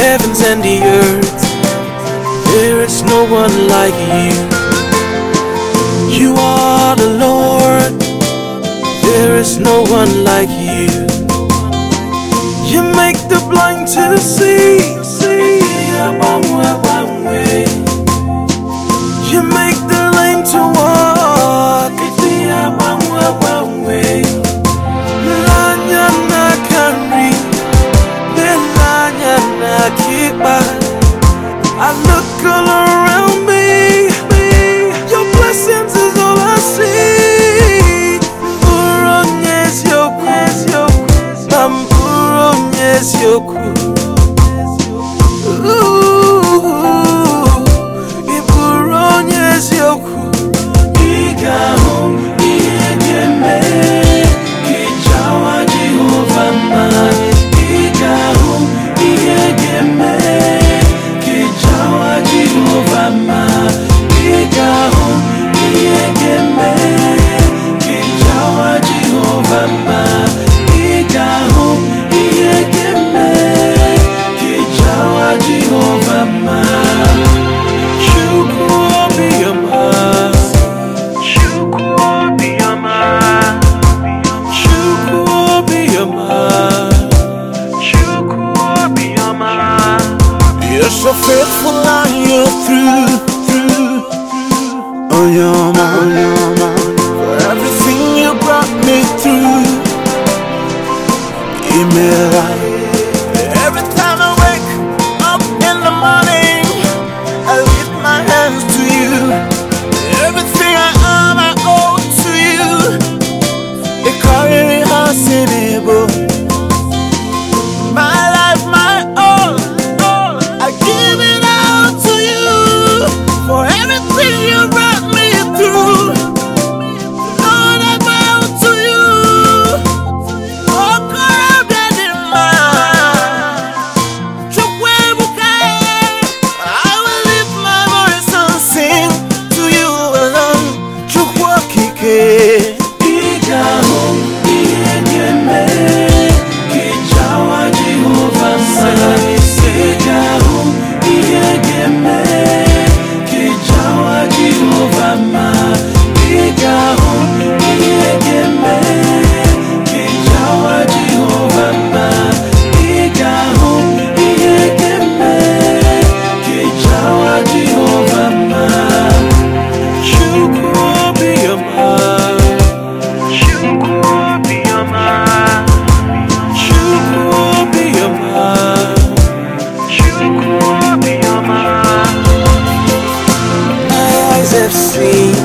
heavens and the earth. There is no one like you. You are the Lord. There is no one like you. You make the blind to see. You make the lame to walk. I look all around me. Your blessings is all I see. Buronyes yoku, buronyes yoku. Buronyes yoku. Igahom iegeme, kijawa Jehovah man. Igahom iegeme. You're so faithful and you're through. Oh, you're mine. For everything you brought me through. Give me life. Every time I wake up in the morning, I lift my hands to you. Everything I am, I owe to you. They call me Hasenebo. My life, my all. I give it out to you for everything you brought me through. Lord, I bow to you. Oh, Korabedima, Chukwebukai. I will lift my voice and sing to you alone. Chukwakike. Igahom iegeme, kijawa Jehovah man. Have seen,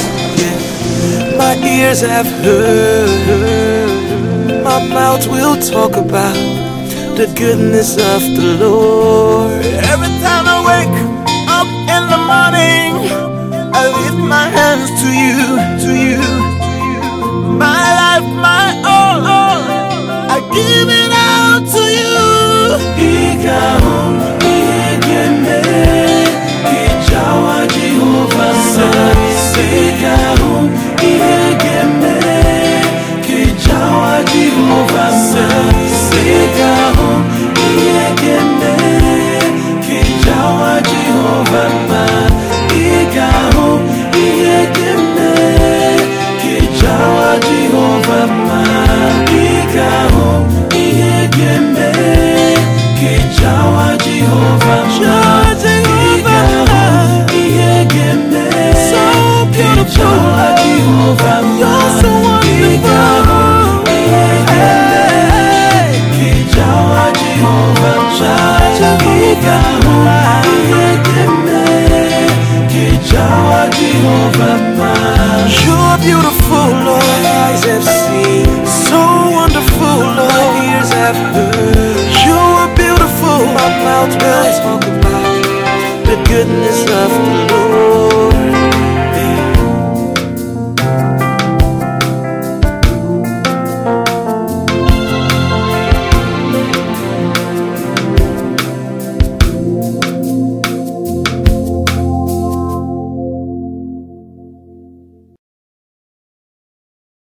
my ears have heard, my mouth will talk about the goodness of the Lord. Every time I wake up in the morning, I lift my hands to you. My life, my all, I give it out to you. Igahom iegeme, kijawa Jehovah man. Igahom iegeme, kijawa Jehovah man. Igahom iegeme, kijawa Jehovah man. Igahom iegeme, kijawa Jehovah man. Igahom iegeme, kijawa Jehovah man. You're so wonderful. Kijawa Jehovah man. You're beautiful, Lord. Eyes have seen. So wonderful, Lord. Ears have heard. You're beautiful. My mouth will talk about the goodness of the Lord.